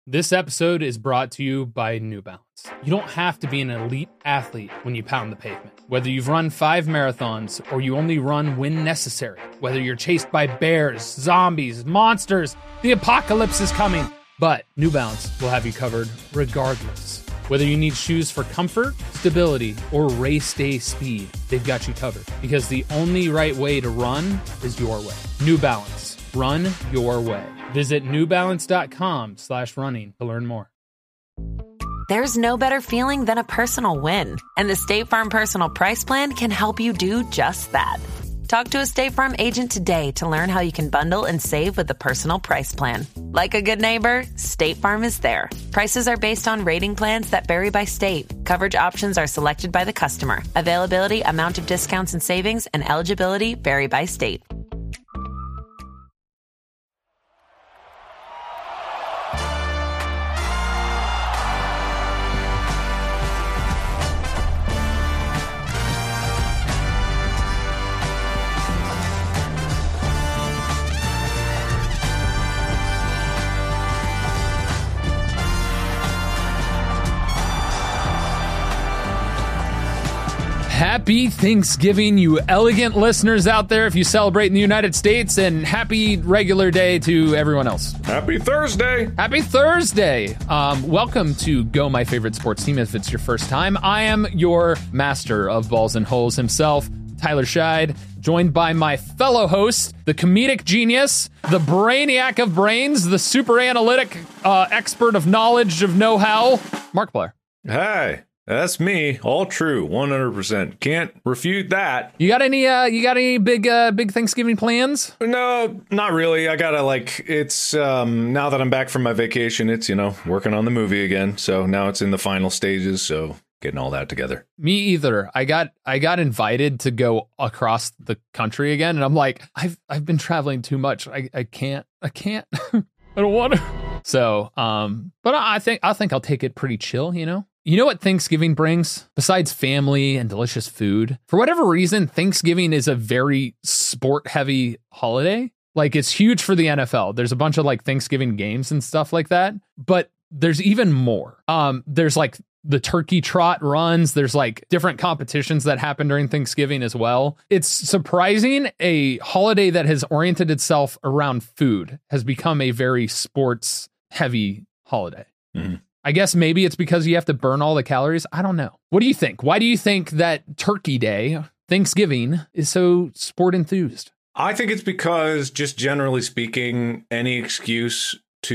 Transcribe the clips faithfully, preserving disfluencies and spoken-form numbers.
This episode is brought to you by New Balance. You don't have to be an elite athlete when you pound the pavement. Whether you've run five marathons or you only run when necessary, whether you're chased by bears, zombies, monsters, the apocalypse is coming. But New Balance will have you covered regardless. Whether you need shoes for comfort, stability, or race day speed, they've got you covered. Because the only right way to run is your way. New Balance. Run your way. Visit newbalance.com slash running to learn more. There's no better feeling than a personal win. And the State Farm Personal Price Plan can help you do just that. Talk to a State Farm agent today to learn how you can bundle and save with the Personal Price Plan. Like a good neighbor, State Farm is there. Prices are based on rating plans that vary by state. Coverage options are selected by the customer. Availability, amount of discounts and savings, and eligibility vary by state. Happy Thanksgiving, you elegant listeners out there if you celebrate in the United States, and happy regular day to everyone else. Happy Thursday. Happy Thursday. Um, welcome to Go My Favorite Sports Team if it's your first time. I am your master of balls and holes himself, Tyler Scheid, joined by my fellow host, the comedic genius, the brainiac of brains, the super analytic uh, expert of knowledge of know-how, Mark Blair. Hi. That's me. All true. one hundred percent. Can't refute that. You got any, uh, you got any big, uh, big Thanksgiving plans? No, not really. I gotta like, it's, um, now that I'm back from my vacation, it's, you know, working on the movie again. So now it's in the final stages. So getting all that together. Me either. I got, I got invited to go across the country again. And I'm like, I've, I've been traveling too much. I, I can't, I can't, I don't want to. So, um, but I think, I think I'll take it pretty chill, you know? You know what Thanksgiving brings? Besides family and delicious food, for whatever reason, Thanksgiving is a very sport-heavy holiday. Like, it's huge for the N F L. There's a bunch of, like, Thanksgiving games and stuff like that. But there's even more. Um, there's, like, the turkey trot runs. There's, like, different competitions that happen during Thanksgiving as well. It's surprising a holiday that has oriented itself around food has become a very sports-heavy holiday. Mm-hmm. I guess maybe it's because you have to burn all the calories. I don't know. What do you think? Why do you think that Turkey Day, Thanksgiving, is so sport enthused? I think it's because, just generally speaking, any excuse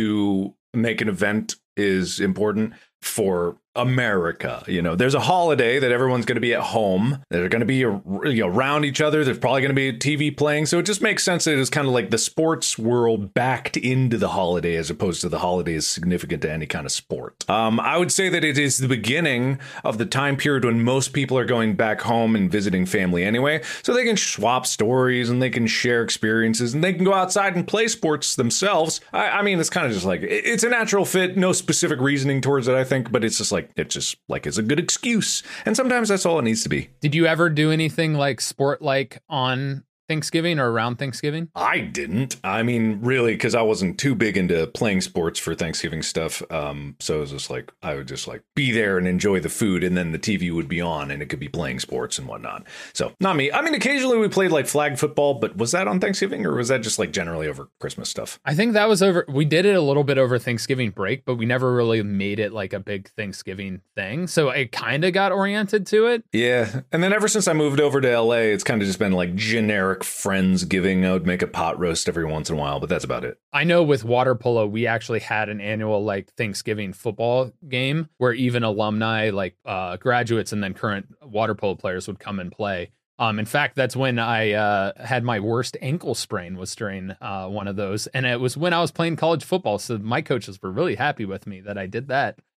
to make an event is important for America. You know, there's a holiday that everyone's going to be at home. They're going to be, you know, around each other. There's probably going to be a T V playing. So it just makes sense that it's kind of like the sports world backed into the holiday as opposed to the holiday is significant to any kind of sport. Um, I would say that it is the beginning of the time period when most people are going back home and visiting family anyway. So they can swap stories and they can share experiences and they can go outside and play sports themselves. I, I mean, it's kind of just like, it's a natural fit. No specific reasoning towards it, I think, but it's just like, it's just like it's a good excuse. And sometimes that's all it needs to be. Did you ever do anything like sport like on Thanksgiving or around Thanksgiving? I didn't. I mean, really, because I wasn't too big into playing sports for Thanksgiving stuff. Um, so it was just like I would just like be there and enjoy the food, and then the T V would be on and it could be playing sports and whatnot. So not me. I mean, occasionally we played like flag football, but was that on Thanksgiving or was that just like generally over Christmas stuff? I think that was over. We did it a little bit over Thanksgiving break, but we never really made it like a big Thanksgiving thing. So it kind of got oriented to it. Yeah. And then ever since I moved over to L A, it's kind of just been like generic Friendsgiving. I would make a pot roast every once in a while, but that's about it. I know with water polo, we actually had an annual like Thanksgiving football game where even alumni, like uh, graduates and then current water polo players would come and play. Um, in fact, that's when I uh, had my worst ankle sprain was during uh, one of those. And it was when I was playing college football. So my coaches were really happy with me that I did that.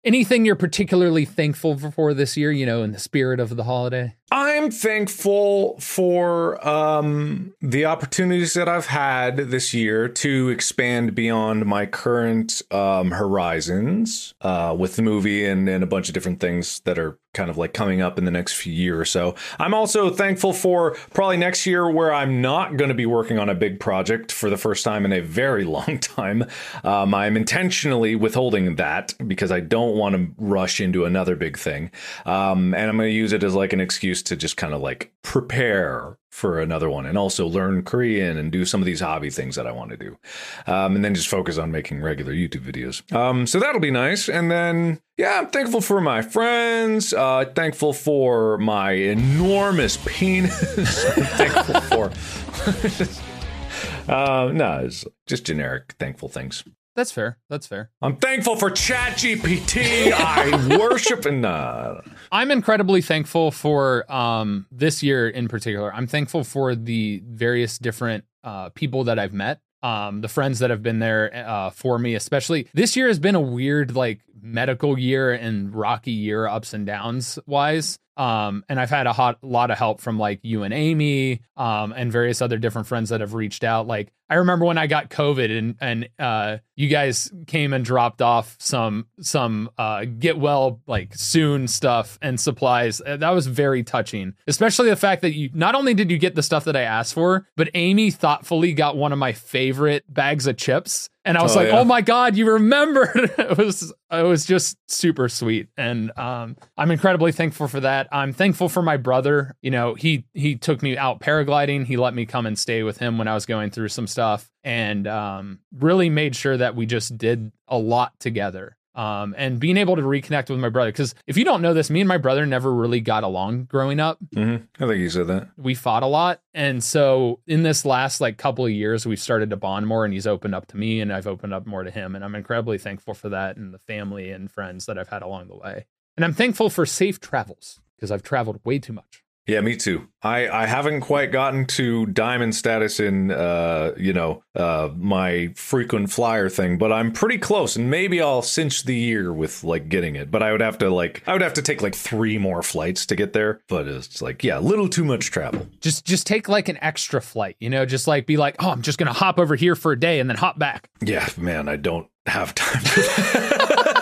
anything you're particularly thankful for this year, you know, in the spirit of the holiday? I'm thankful for um, the opportunities that I've had this year to expand beyond my current um, horizons uh, with the movie and, and a bunch of different things that are kind of like coming up in the next few year or so. I'm also thankful for probably next year where I'm not going to be working on a big project for the first time in a very long time. Um, I'm intentionally withholding that because I don't want to rush into another big thing. Um, and I'm going to use it as like an excuse to just kind of like prepare for another one and also learn Korean and do some of these hobby things that I want to do. Um, and then just focus on making regular YouTube videos. Um, so that'll be nice. And then, yeah, I'm thankful for my friends. Uh, thankful for my enormous penis. I'm thankful for... uh, no, it's just generic thankful things. That's fair. That's fair. I'm thankful for ChatGPT. I worship and uh I'm incredibly thankful for um this year in particular. I'm thankful for the various different uh people that I've met. Um, the friends that have been there uh, for me, especially this year has been a weird, like medical year and rocky year, ups and downs wise. Um, and I've had a hot, lot of help from like you and Amy, um, and various other different friends that have reached out. Like I remember when I got COVID and, and, uh, you guys came and dropped off some, some, uh, get well, like soon stuff and supplies. That was very touching, especially the fact that you, not only did you get the stuff that I asked for, but Amy thoughtfully got one of my favorite bags of chips. And I was oh, like, yeah. oh my God, you remembered. It was, it was just super sweet. And, um, I'm incredibly thankful for that. I'm thankful for my brother. You know, he, he took me out paragliding. He let me come and stay with him when I was going through some stuff and, um, really made sure that we just did a lot together. Um, and being able to reconnect with my brother, because if you don't know this, me and my brother never really got along growing up. Mm-hmm. I think you said that. We fought a lot. And so in this last like couple of years, we've started to bond more and he's opened up to me and I've opened up more to him. And I'm incredibly thankful for that and the family and friends that I've had along the way. And I'm thankful for safe travels because I've traveled way too much. Yeah, me too. I, I haven't quite gotten to diamond status in, uh, you know, uh, my frequent flyer thing, but I'm pretty close and maybe I'll cinch the year with like getting it. But I would have to like, I would have to take like three more flights to get there. But it's like, yeah, a little too much travel. Just, just take like an extra flight, you know, just like be like, oh, I'm just going to hop over here for a day and then hop back. Yeah, man, I don't have time for that.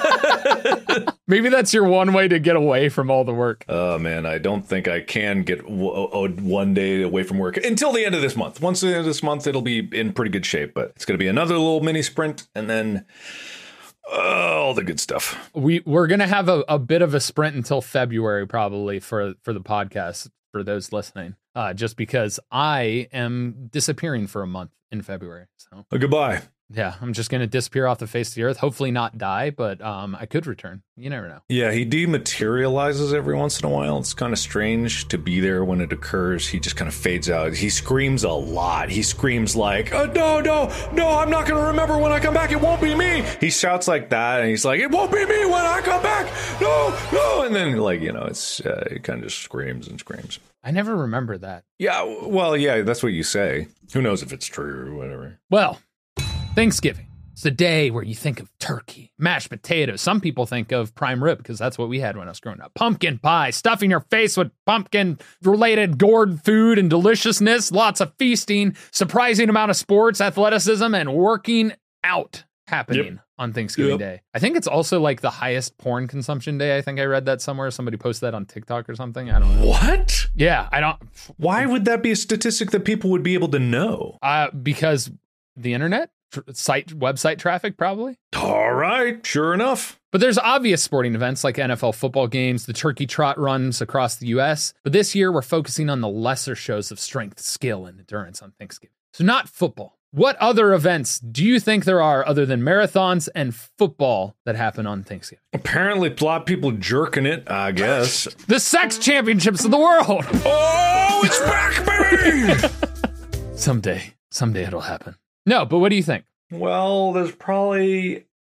Maybe that's your one way to get away from all the work. Oh, uh, man, I don't think I can get w- w- one day away from work until the end of this month. Once the end of this month, it'll be in pretty good shape. But it's going to be another little mini sprint and then uh, all the good stuff. We, we're going to have a, a bit of a sprint until February, probably, for, for the podcast, for those listening, uh, just because I am disappearing for a month in February. So uh, goodbye. Yeah, I'm just going to disappear off the face of the earth. Hopefully not die, but um, I could return. You never know. Yeah, he dematerializes every once in a while. It's kind of strange to be there when it occurs. He just kind of fades out. He screams a lot. He screams like, oh, no, no, no, I'm not going to remember when I come back. It won't be me. He shouts like that, and he's like, it won't be me when I come back. No, no. And then, like, you know, it's uh, it kind of just screams and screams. I never remember that. Yeah, well, yeah, that's what you say. Who knows if it's true or whatever. Well, Thanksgiving. It's the day where you think of turkey, mashed potatoes. Some people think of prime rib because that's what we had when I was growing up. Pumpkin pie, stuffing your face with pumpkin-related gourd food and deliciousness. Lots of feasting, surprising amount of sports, athleticism, and working out happening yep. on Thanksgiving yep. Day. I think it's also like the highest porn consumption day. I think I read that somewhere. Somebody posted that on TikTok or something. I don't know. What? Yeah, I don't. Why would that be a statistic that people would be able to know? Uh, because the internet? Site website traffic, probably. All right, sure enough. But there's obvious sporting events like N F L football games, the turkey trot runs across the U S. But this year, we're focusing on the lesser shows of strength, skill, and endurance on Thanksgiving. So not football. What other events do you think there are other than marathons and football that happen on Thanksgiving? Apparently, a lot of people jerking it, I guess. The sex championships of the world. Oh, it's back, baby! Someday, someday it'll happen. No, but what do you think? Well, there's probably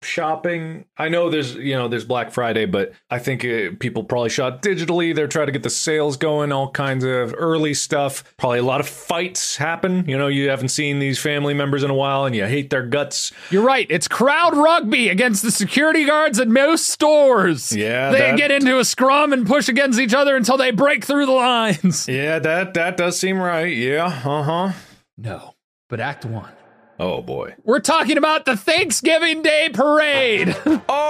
shopping. I know there's, you know, there's Black Friday, but I think uh, people probably shop digitally. They're trying to get the sales going, all kinds of early stuff. Probably a lot of fights happen. You know, you haven't seen these family members in a while and you hate their guts. You're right. It's crowd rugby against the security guards at most stores. Yeah. They that, get into a scrum and push against each other until they break through the lines. Yeah, that, that does seem right. Yeah. Uh-huh. No, but Act One. Oh, boy. We're talking about the Thanksgiving Day Parade.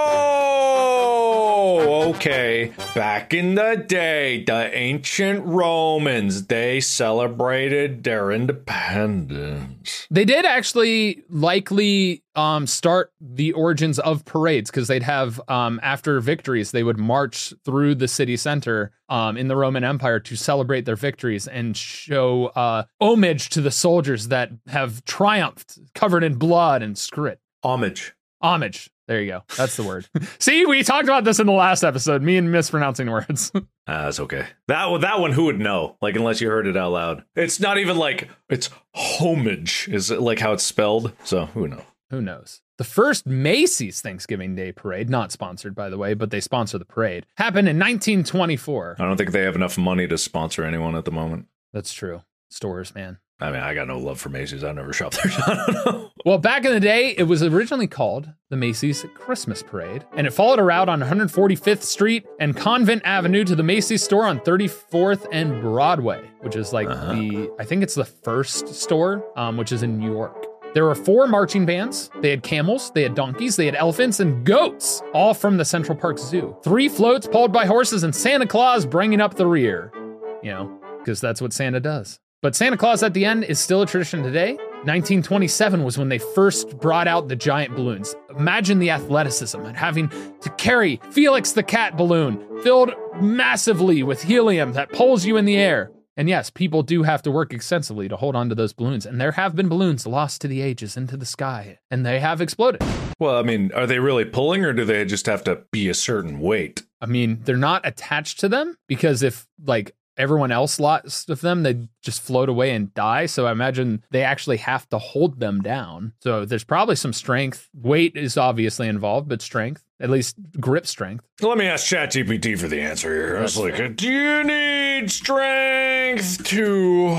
Oh, okay. Back in the day, the ancient Romans, they celebrated their independence. They did actually likely um, start the origins of parades because they'd have, um, after victories, they would march through the city center um, in the Roman Empire to celebrate their victories and show uh, homage to the soldiers that have triumphed, covered in blood and script. Homage. Homage. There you go. That's the word. See, we talked about this in the last episode, me and mispronouncing words. Ah, that's okay. That, that one, who would know? Like, unless you heard it out loud. It's not even like, it's homage, is it like how it's spelled? So, who knows? Who knows? The first Macy's Thanksgiving Day Parade, not sponsored, by the way, but they sponsor the parade, happened in nineteen twenty-four. I don't think they have enough money to sponsor anyone at the moment. That's true. Stores, man. I mean, I got no love for Macy's. I've never shopped there. So I don't know. Well, back in the day, it was originally called the Macy's Christmas Parade, and it followed a route on one hundred forty-fifth Street and Convent Avenue to the Macy's store on thirty-fourth and Broadway, which is like uh-huh. the, I think it's the first store, um, which is in New York. There were four marching bands. They had camels, they had donkeys, they had elephants and goats, all from the Central Park Zoo. Three floats pulled by horses and Santa Claus bringing up the rear, you know, because that's what Santa does. But Santa Claus at the end is still a tradition today. nineteen twenty-seven was when they first brought out the giant balloons. Imagine the athleticism and having to carry Felix the Cat balloon filled massively with helium that pulls you in the air. And yes, people do have to work extensively to hold on to those balloons. And there have been balloons lost to the ages into the sky, and they have exploded. Well, I mean, are they really pulling, or do they just have to be a certain weight? I mean, they're not attached to them, because if, like, everyone else lost of them, they just float away and die. So I imagine they actually have to hold them down. So there's probably some strength. Weight is obviously involved, but strength, at least grip strength. Let me ask ChatGPT for the answer here. I was like, do you need strength to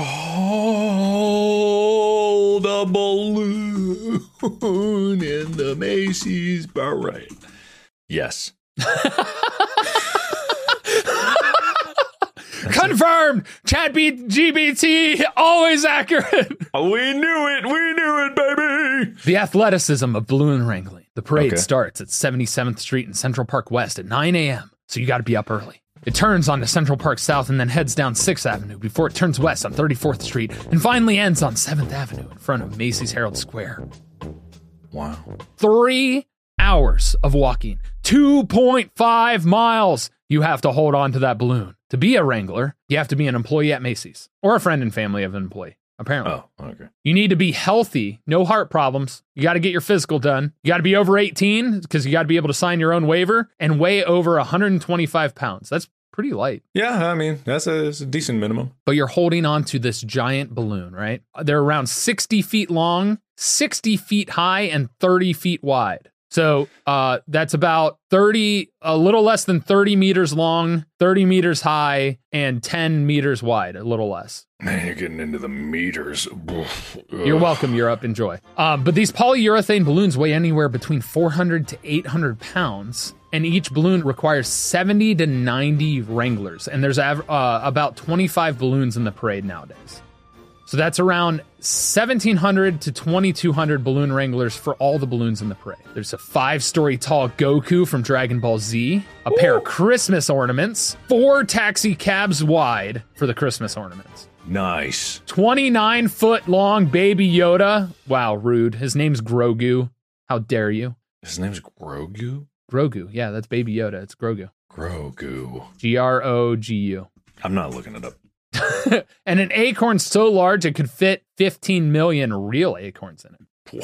hold a balloon in the Macy's parade? Yes. Confirmed! ChatGPT, always accurate! We knew it! We knew it, baby! The athleticism of balloon wrangling. The parade Okay. starts at seventy-seventh Street and Central Park West at nine a.m., so you gotta be up early. It turns onto Central Park South and then heads down sixth Avenue before it turns west on thirty-fourth Street and finally ends on seventh Avenue in front of Macy's Herald Square. Wow. Three hours of walking, two point five miles. You have to hold on to that balloon. To be a wrangler, you have to be an employee at Macy's or a friend and family of an employee, apparently. Oh, okay. You need to be healthy, no heart problems. You got to get your physical done. You got to be over eighteen because you got to be able to sign your own waiver and weigh over one hundred twenty-five pounds. That's pretty light. Yeah, I mean, that's a, that's a decent minimum. But you're holding on to this giant balloon, right? They're around sixty feet long, sixty feet high, and thirty feet wide. So uh, that's about thirty, a little less than thirty meters long, thirty meters high, and ten meters wide, a little less. Man, you're getting into the meters. You're welcome, Europe. Enjoy. Um, but these polyurethane balloons weigh anywhere between four hundred to eight hundred pounds, and each balloon requires seventy to ninety wranglers. And there's av- uh, about twenty-five balloons in the parade nowadays. So that's around seventeen hundred to twenty-two hundred balloon wranglers for all the balloons in the parade. There's a five-story tall Goku from Dragon Ball Z, a Ooh. pair of Christmas ornaments, four taxi cabs wide for the Christmas ornaments. Nice. twenty-nine foot long Baby Yoda. Wow, rude. His name's Grogu. How dare you? His name's Grogu? Grogu. Yeah, that's Baby Yoda. It's Grogu. Grogu. G R O G U. I'm not looking it up. And an acorn so large it could fit fifteen million real acorns in it.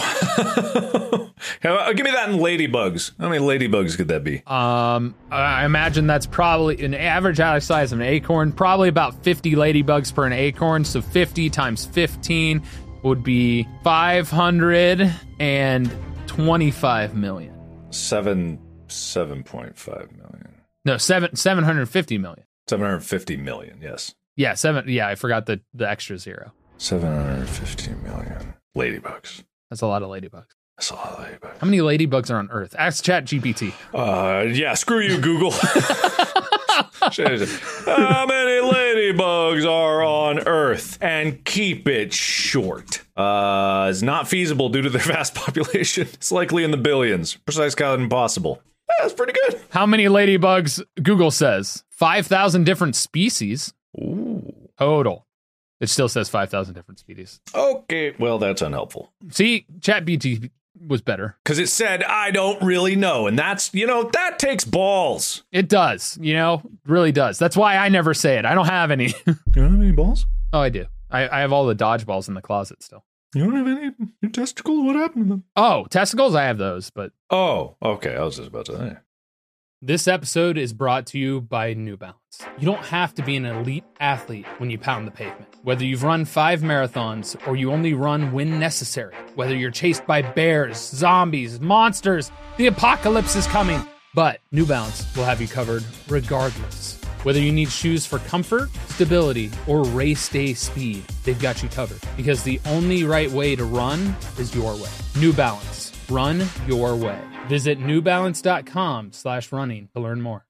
Wow. Give me that in ladybugs. How many ladybugs could that be? Um, I imagine that's probably an average size of an acorn, probably about fifty ladybugs per an acorn. So fifty times fifteen would be five hundred twenty-five million. Seven, seven point five million. No, seven seven hundred fifty million. Seven hundred fifty million. Yes. Yeah, seven. Yeah, I forgot the the extra zero. Seven hundred fifty million ladybugs. That's a lot of ladybugs. That's a lot of ladybugs. How many ladybugs are on Earth? Ask Chat G P T. Uh, yeah, screw you, Google. How many ladybugs are on Earth? And keep it short. Uh, it's not feasible due to their vast population. It's likely in the billions. Precise count impossible. That's pretty good. How many ladybugs? Google says five thousand different species. Ooh. Total. It still says five thousand different species. Okay, well, that's unhelpful. See, Chat G P T was better. Because it said, I don't really know. And that's, you know, that takes balls. It does, you know, really does. That's why I never say it. I don't have any. You don't have any balls? Oh, I do. I, I have all the dodgeballs in the closet still. You don't have any your testicles? What happened to them? Oh, testicles? I have those, but... Oh, okay. I was just about to say. This episode is brought to you by New Balance. You don't have to be an elite athlete when you pound the pavement. Whether you've run five marathons or you only run when necessary, whether you're chased by bears, zombies, monsters, the apocalypse is coming. But New Balance will have you covered regardless. Whether you need shoes for comfort, stability, or race day speed, they've got you covered. Because the only right way to run is your way. New Balance. Run your way. Visit newbalance.com slash running to learn more.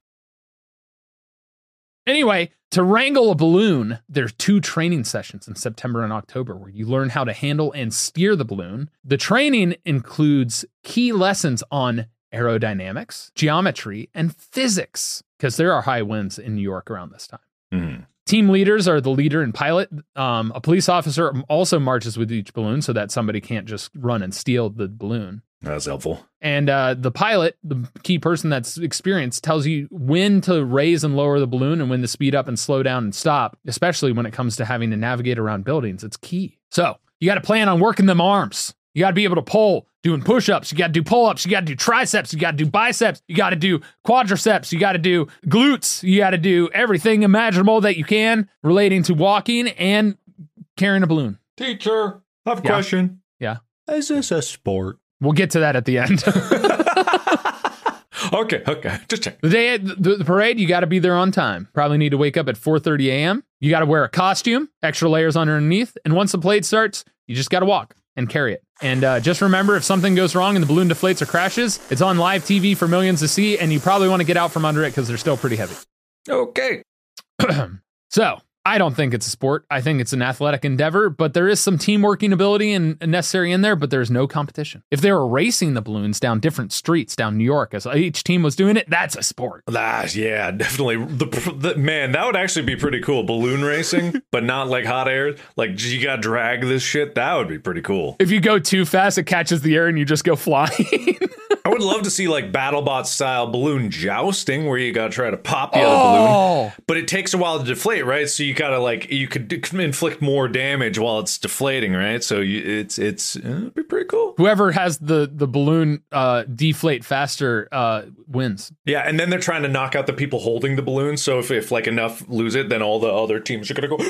Anyway, to wrangle a balloon, there's two training sessions in September and October where you learn how to handle and steer the balloon. The training includes key lessons on aerodynamics, geometry, and physics, because there are high winds in New York around this time. Mm-hmm. Team leaders are the leader and pilot. Um, a police officer also marches with each balloon so that somebody can't just run and steal the balloon. That's helpful. And uh, the pilot, the key person that's experienced, tells you when to raise and lower the balloon and when to speed up and slow down and stop, especially when it comes to having to navigate around buildings. It's key. So you got to plan on working them arms. You got to be able to pull, doing push-ups. You got to do pull-ups. You got to do triceps. You got to do biceps. You got to do quadriceps. You got to do glutes. You got to do everything imaginable that you can relating to walking and carrying a balloon. Teacher, I have a Yeah. question. Yeah. Is this a sport? We'll get to that at the end. Okay, okay. Just check. The day at the, the parade, you got to be there on time. Probably need to wake up at four thirty a.m. You got to wear a costume, extra layers underneath. And once the parade starts, you just got to walk and carry it. And uh, just remember, if something goes wrong and the balloon deflates or crashes, it's on live T V for millions to see. And you probably want to get out from under it because they're still pretty heavy. Okay. So I don't think it's a sport. I think it's an athletic endeavor, but there is some team working ability and and necessary in there, but there's no competition. If they were racing the balloons down different streets down New York, as each team was doing it, that's a sport. That, yeah, definitely. The, the man, that would actually be pretty cool. Balloon racing, but not like hot air. Like, you got to drag this shit. That would be pretty cool. If you go too fast, it catches the air and you just go flying. I would love to see like BattleBot style balloon jousting where you got to try to pop the Oh. other balloon, but it takes a while to deflate, right? So you got to like, you could d- inflict more damage while it's deflating, right? So you, it's, it's, uh, it'd be pretty cool. Whoever has the, the balloon uh, deflate faster uh, wins. Yeah. And then they're trying to knock out the people holding the balloon. So if, if like enough lose it, then all the other teams are going to go,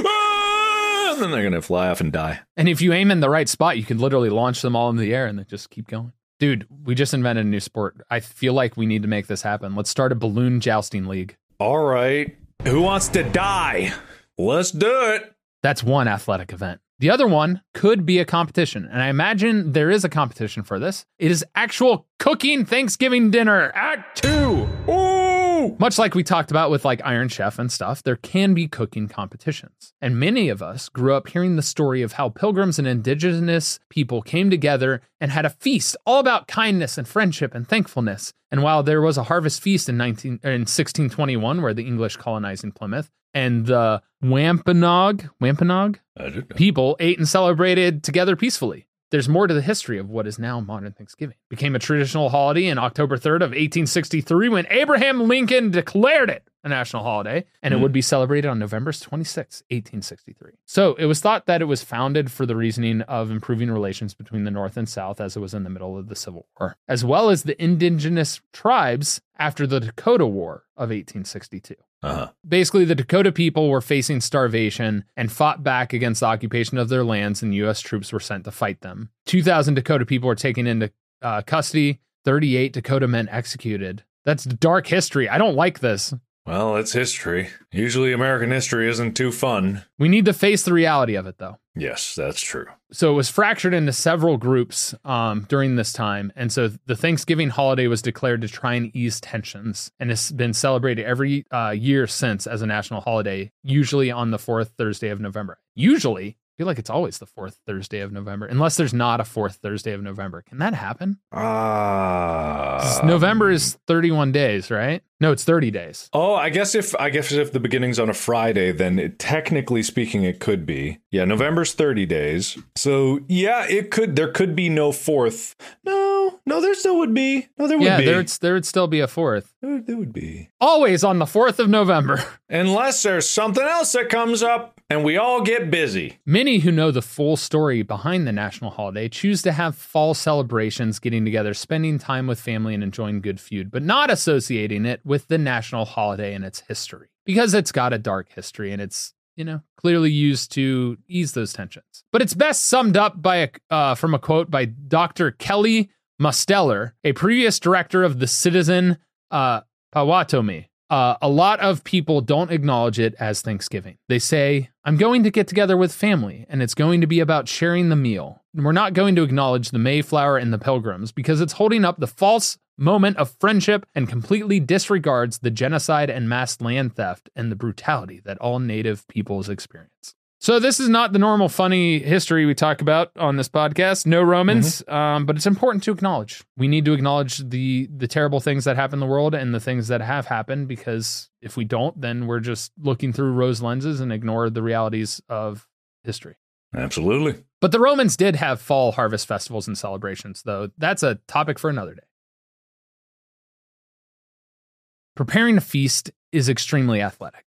ah! And then they're going to fly off and die. And if you aim in the right spot, you can literally launch them all in the air and then just keep going. Dude, we just invented a new sport. I feel like we need to make this happen. Let's start a balloon jousting league. All right. Who wants to die? Let's do it. That's one athletic event. The other one could be a competition, and I imagine there is a competition for this. It is actual cooking Thanksgiving dinner, Act Two. Ooh! Much like we talked about with like Iron Chef and stuff, there can be cooking competitions. And many of us grew up hearing the story of how pilgrims and indigenous people came together and had a feast all about kindness and friendship and thankfulness. And while there was a harvest feast in nineteen in sixteen twenty-one, where the English colonizing Plymouth, and the Wampanoag, Wampanoag people ate and celebrated together peacefully. There's more to the history of what is now modern Thanksgiving. It became a traditional holiday on October third of eighteen sixty-three when Abraham Lincoln declared it a national holiday, and mm. it would be celebrated on November twenty-sixth, eighteen sixty-three. So it was thought that it was founded for the reasoning of improving relations between the North and South as it was in the middle of the Civil War, as well as the indigenous tribes after the Dakota War of eighteen sixty-two. Uh-huh. Basically, the Dakota people were facing starvation and fought back against the occupation of their lands, and U S troops were sent to fight them. two thousand Dakota people were taken into uh, custody. thirty-eight Dakota men executed. That's dark history. I don't like this. Well, it's history. Usually American history isn't too fun. We need to face the reality of it, though. Yes, that's true. So it was fractured into several groups um, during this time. And so the Thanksgiving holiday was declared to try and ease tensions and has been celebrated every uh, year since as a national holiday, usually on the fourth Thursday of November. Usually. I feel like it's always the fourth Thursday of November, unless there's not a fourth Thursday of November. Can that happen? Ah, uh, November is thirty-one days, right? No, it's thirty days. Oh, I guess if I guess if the beginning's on a Friday, then it, technically speaking, it could be. Yeah, November's thirty days. So yeah, it could. There could be no fourth. No, no, there still would be. No, there would yeah, be. Yeah, there, there would still be a fourth. There, there would be. Always on the fourth of November. Unless there's something else that comes up. And we all get busy. Many who know the full story behind the national holiday choose to have fall celebrations, getting together, spending time with family, and enjoying good food, but not associating it with the national holiday and its history. Because it's got a dark history and it's, you know, clearly used to ease those tensions. But it's best summed up by a, uh, from a quote by Doctor Kelly Mosteller, a previous director of the Citizen uh, Potawatomi. Uh, a lot of people don't acknowledge it as Thanksgiving. They say, I'm going to get together with family, and it's going to be about sharing the meal. And we're not going to acknowledge the Mayflower and the Pilgrims because it's holding up the false moment of friendship and completely disregards the genocide and mass land theft and the brutality that all Native peoples experience. So this is not the normal funny history we talk about on this podcast. No Romans, mm-hmm. um, but it's important to acknowledge. We need to acknowledge the the terrible things that happen in the world and the things that have happened, because if we don't, then we're just looking through rose lenses and ignore the realities of history. Absolutely. But the Romans did have fall harvest festivals and celebrations, though. That's a topic for another day. Preparing a feast is extremely athletic.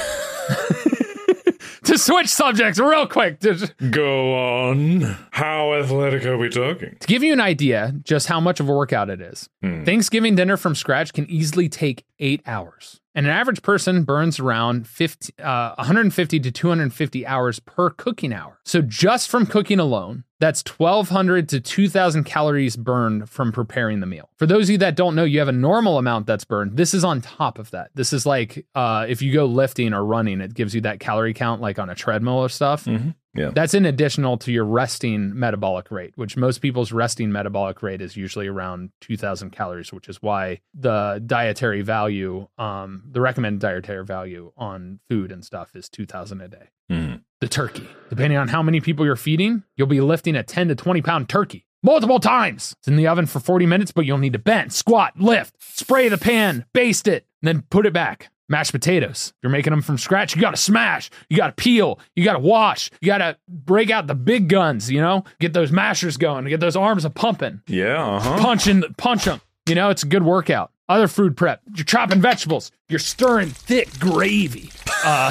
To switch subjects real quick. To Go on. How athletic are we talking? To give you an idea just how much of a workout it is, hmm. Thanksgiving dinner from scratch can easily take eight hours. And an average person burns around fifty, uh, one hundred fifty to two hundred fifty hours per cooking hour. So just from cooking alone, that's twelve hundred to two thousand calories burned from preparing the meal. For those of you that don't know, you have a normal amount that's burned. This is on top of that. This is like uh, if you go lifting or running, it gives you that calorie count like on a treadmill or stuff. Mm-hmm. Yeah. That's in additional to your resting metabolic rate, which most people's resting metabolic rate is usually around two thousand calories, which is why the dietary value, um, the recommended dietary value on food and stuff is two thousand a day. Mm-hmm. The turkey, depending on how many people you're feeding, you'll be lifting a ten to twenty pound turkey multiple times. It's in the oven for forty minutes, but you'll need to bend, squat, lift, spray the pan, baste it, and then put it back. Mashed potatoes. If you're making them from scratch, you got to smash, you got to peel, you got to wash, you got to break out the big guns, you know, get those mashers going, get those arms a pumping. Yeah, uh-huh. Punching, punch them. You know, it's a good workout. Other food prep. You're chopping vegetables. You're stirring thick gravy. Uh,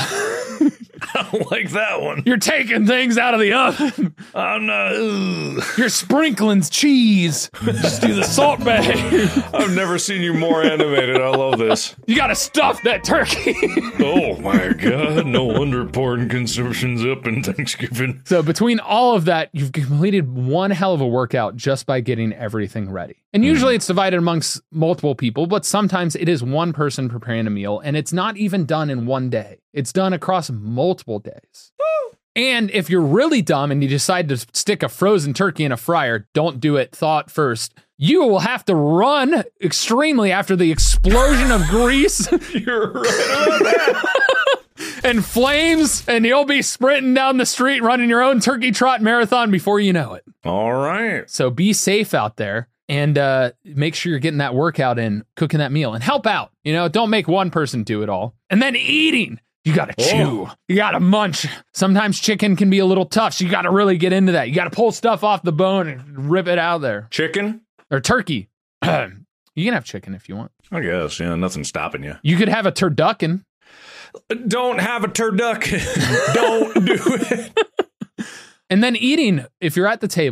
I don't like that one. You're taking things out of the oven. I'm not. Ugh. You're sprinkling cheese. Just do the Salt Bae. I've never seen you more animated. I love this. You got to stuff that turkey. Oh my God. No wonder porn consumption's up in Thanksgiving. So between all of that, you've completed one hell of a workout just by getting everything ready. And usually mm. it's divided amongst multiple people, but sometimes it is one person preparing a meal, and it's not even done in one day. It's done across multiple days. Woo! And if you're really dumb and you decide to stick a frozen turkey in a fryer, don't do it thought first. You will have to run extremely after the explosion of grease. You're right about that. And flames, and you'll be sprinting down the street running your own turkey trot marathon before you know it. All right. So be safe out there. And uh, make sure you're getting that workout in, cooking that meal, and help out. You know, don't make one person do it all. And then eating. You got to chew. Oh. You got to munch. Sometimes chicken can be a little tough, so you got to really get into that. You got to pull stuff off the bone and rip it out there. Chicken? Or turkey. You can have chicken if you want. I guess, yeah, nothing's stopping you. You could have a turducken. Don't have a turducken. Don't do it. And then eating, if you're at the table,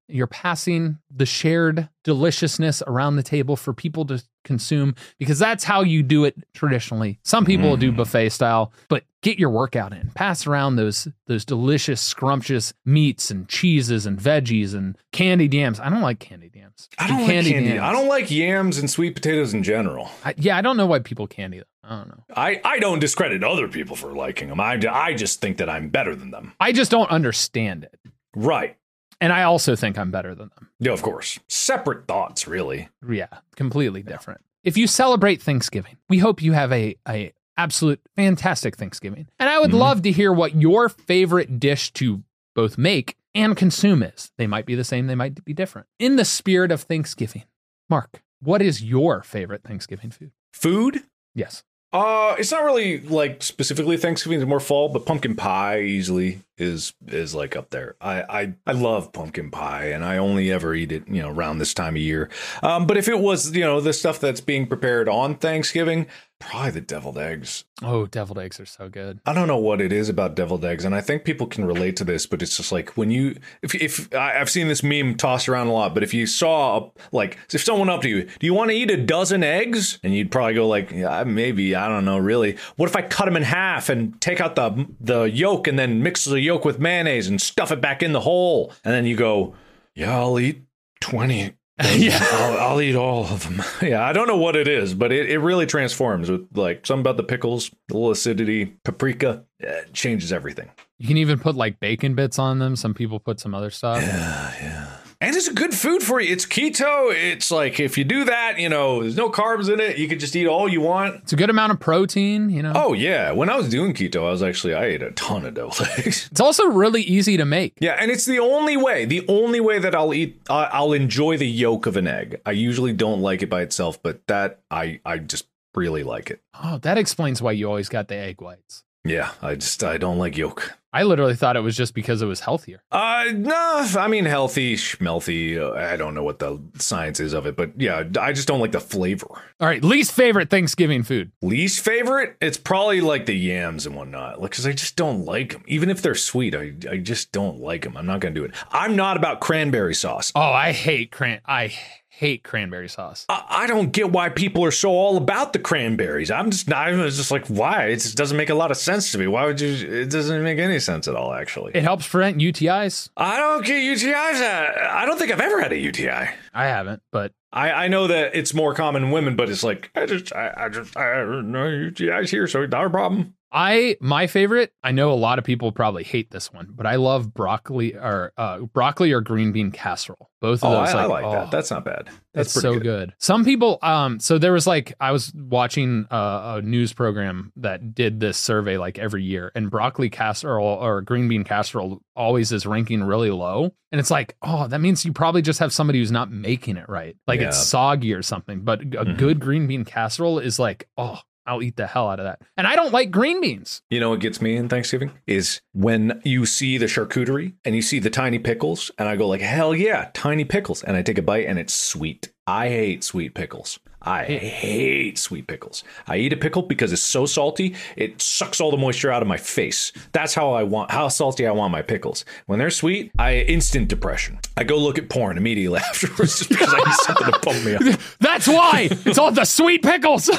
You're passing the shared deliciousness around the table for people to consume, because that's how you do it traditionally. Some people mm. do buffet style, but get your workout in. Pass around those those delicious, scrumptious meats and cheeses and veggies and candied yams. I don't like candied yams. I don't like candy. Yams. I don't like yams and sweet potatoes in general. I, yeah, I don't know why people candy them. I don't know. I, I don't discredit other people for liking them. I, I just think that I'm better than them. I just don't understand it. Right. And I also think I'm better than them. Yeah, of course. Separate thoughts, really. Yeah, completely different. If you celebrate Thanksgiving, we hope you have a, a absolute fantastic Thanksgiving. And I would mm-hmm. love to hear what your favorite dish to both make and consume is. They might be the same, they might be different. In the spirit of Thanksgiving, Mark, what is your favorite Thanksgiving food? Food? Yes. Uh, it's not really like specifically Thanksgiving, it's more fall, but pumpkin pie easily is is like up there. I, I I love pumpkin pie, and I only ever eat it, you know, around this time of year. Um, but if it was, you know, the stuff that's being prepared on Thanksgiving, probably the deviled eggs. Oh, deviled eggs are so good. I don't know what it is about deviled eggs, and I think people can relate to this, but it's just like when you, if if I've seen this meme tossed around a lot, but if you saw, like, if someone up to you, do you want to eat a dozen eggs? And you'd probably go like, yeah, maybe, I don't know, really. What if I cut them in half and take out the the yolk and then mix the yolk with mayonnaise and stuff it back in the hole? And then you go, yeah, I'll eat twenty. yeah, I'll, I'll eat all of them. Yeah, I don't know what it is, but it, it really transforms with like something about the pickles, a little acidity, paprika. It changes everything. You can even put like bacon bits on them. Some people put some other stuff. Yeah, yeah. And it's a good food for you. It's keto. It's like if you do that, you know, there's no carbs in it. You could just eat all you want. It's a good amount of protein, you know. Oh, yeah. When I was doing keto, I was actually, I ate a ton of deviled eggs. It's also really easy to make. Yeah, and it's the only way, the only way that I'll eat, uh, I'll enjoy the yolk of an egg. I usually don't like it by itself, but that, I, I just really like it. Oh, that explains why you always got the egg whites. Yeah, I just, I don't like yolk. I literally thought it was just because it was healthier. Uh, no, I mean, healthy, schmelthy. Uh, I don't know what the science is of it, but yeah, I just don't like the flavor. All right, least favorite Thanksgiving food. Least favorite? It's probably like the yams and whatnot, because I just don't like them. Even if they're sweet, I, I just don't like them. I'm not going to do it. I'm not about cranberry sauce. Oh, I hate cran. I hate cranberry sauce. I, I don't get why people are so all about the cranberries. I'm just not. I'm just like, why? It just doesn't make a lot of sense to me. Why would you? It doesn't make any sense at all, actually. It helps prevent U T Is. I don't get U T Is. I don't think I've ever had a U T I. I haven't, but I, I know that it's more common in women, but it's like, I just, I, I just, I don't know U T Is here, so not a problem. I, my favorite, I know a lot of people probably hate this one, but I love broccoli or uh, broccoli or green bean casserole. Both of oh, those. I, like, I like oh, that. That's not bad. That's so good. good. Some people, um, so there was like, I was watching a, a news program that did this survey like every year, and broccoli casserole or green bean casserole always is ranking really low. And it's like, oh, that means you probably just have somebody who's not making it right. Like yeah. it's soggy or something, but a mm-hmm. good green bean casserole is like, oh, I'll eat the hell out of that. And I don't like green beans. You know what gets me in Thanksgiving is when you see the charcuterie and you see the tiny pickles, and I go like, hell yeah, tiny pickles. And I take a bite and it's sweet. I hate sweet pickles. I hate sweet pickles. I eat a pickle because it's so salty, it sucks all the moisture out of my face. That's how I want, how salty I want my pickles. When they're sweet, I instant depression. I go look at porn immediately afterwards just because I need something to pump me up. That's why. It's all the sweet pickles.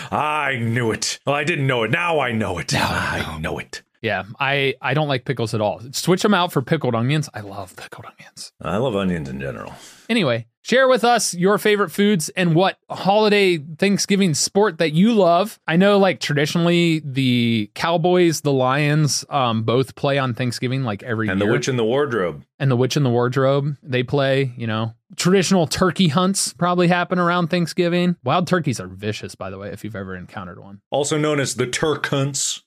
I knew it. Well, I didn't know it. Now I know it. Now I know it. Yeah, I, I don't like pickles at all. Switch them out for pickled onions. I love pickled onions. I love onions in general. Anyway, share with us your favorite foods and what holiday Thanksgiving sport that you love. I know, like, traditionally, the Cowboys, the Lions, um, both play on Thanksgiving, like, every and year. And the Witch in the Wardrobe. And the Witch in the Wardrobe, they play, you know. Traditional turkey hunts probably happen around Thanksgiving. Wild turkeys are vicious, by the way, if you've ever encountered one. Also known as the Turk hunts.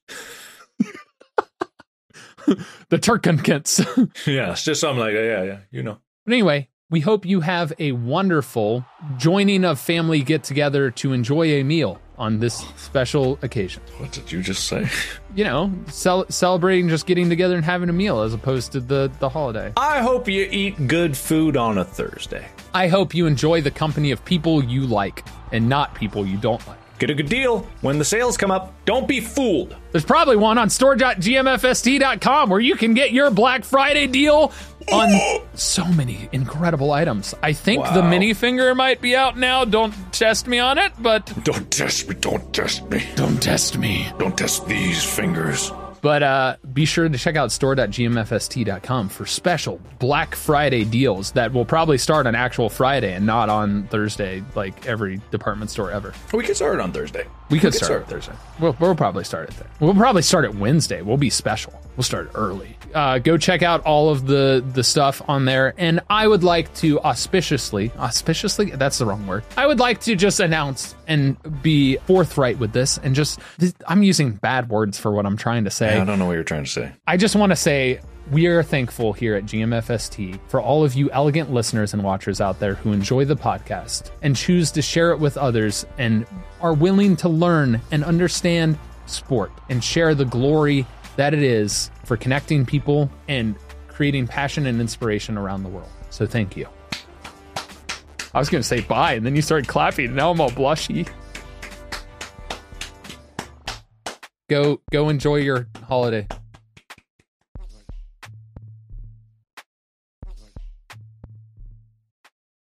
The Turkenkins. Yeah, it's just something like that. Yeah, yeah, you know. But anyway, we hope you have a wonderful joining of family get together to enjoy a meal on this special occasion. What did you just say? You know, cel- celebrating just getting together and having a meal as opposed to the, the holiday. I hope you eat good food on a Thursday. I hope you enjoy the company of people you like and not people you don't like. Get a good deal. When the sales come up, don't be fooled. There's probably one on store dot g m f s t dot com where you can get your Black Friday deal on so many incredible items. I think wow. the mini finger might be out now. Don't test me on it, but... Don't test me, don't test me. Don't test me. Don't test these fingers. But uh, be sure to check out store dot g m f s t dot com for special Black Friday deals that will probably start on actual Friday and not on Thursday like every department store ever. We could start it on Thursday. We could, we could start, start it Thursday. We'll, we'll probably start it there. We'll probably start it Wednesday. We'll be special. We'll start early. Uh, go check out all of the, the stuff on there. And I would like to auspiciously, auspiciously, that's the wrong word. I would like to just announce and be forthright with this and just, I'm using bad words for what I'm trying to say. Yeah, I don't know what you're trying to say. I just want to say we are thankful here at G M F S T for all of you elegant listeners and watchers out there who enjoy the podcast and choose to share it with others and are willing to learn and understand sport and share the glory that it is for connecting people and creating passion and inspiration around the world. So thank you. I was going to say bye, and then you started clapping, and now I'm all blushy. Go, go enjoy your holiday.